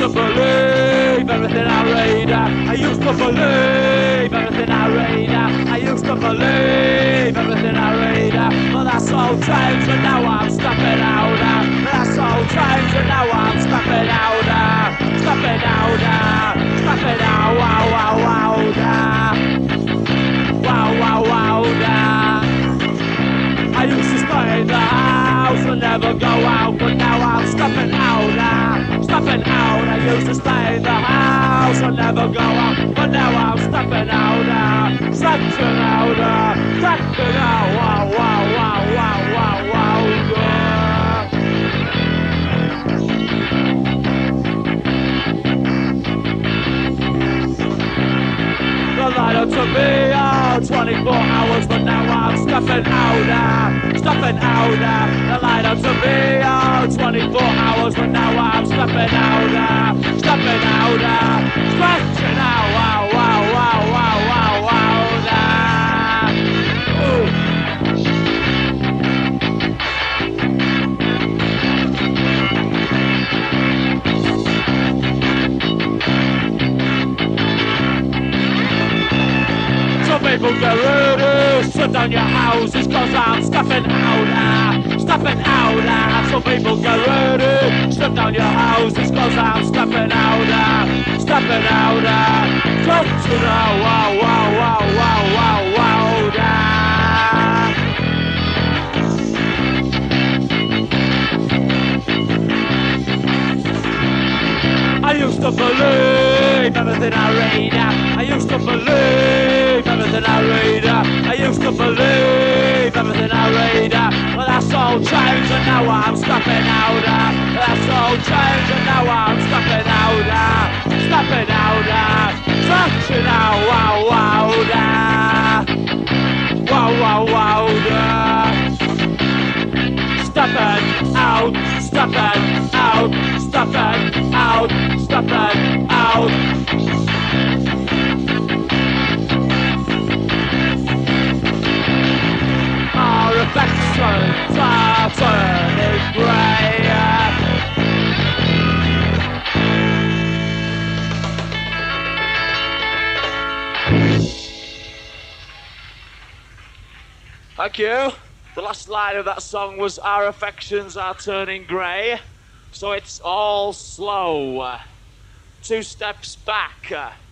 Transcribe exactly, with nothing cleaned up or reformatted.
to believe everything I read. I used to believe everything I read. I used to believe everything I read. But that's all changed and now I'm stepping out. That's all changed and now I'm stepping out. Stepping out. Stepping out. Wow, wow, wow. Wow, wow, wow. I used to stay in the house and never go out, but now I'm stepping out, uh, stepping out. I used to stay in the house and never go out, but now I'm stepping out, uh, stepping out, uh, stepping out. Wow, wow, wow, wow, wow, wow, yeah. The light up to me, oh, twenty-four hours, but now I'm stepping out, uh, stepping out, uh, the light up to me, oh, twenty-four hours, but now I'm stepping out, uh, stepping out, uh, stretching out, wow, wow, wow, wow, wow, wow, uh, ooh. Some people get ready, shut down your houses, cause I'm stepping out, uh, stepping out, uh. Some people get ready, shut down your houses, cause I'm stepping out, uh, stepping out, uh. Stretching out, wow, wow, wow, wow, wow, wow, uh. I used to believe everything I read. I used to believe everything I read. I used to believe everything I read. Well, that's all changed and now I'm stepping out. That's all changed and now I'm stepping out. Stepping out. Stretching out. Wow, wow, wow, wow, wow. Stepping out, stepping out, stepping out, stepping out. Our affections are turning grey. Thank you. The last line of that song was "Our affections are turning grey," so it's all slow. Uh, two steps back. Uh,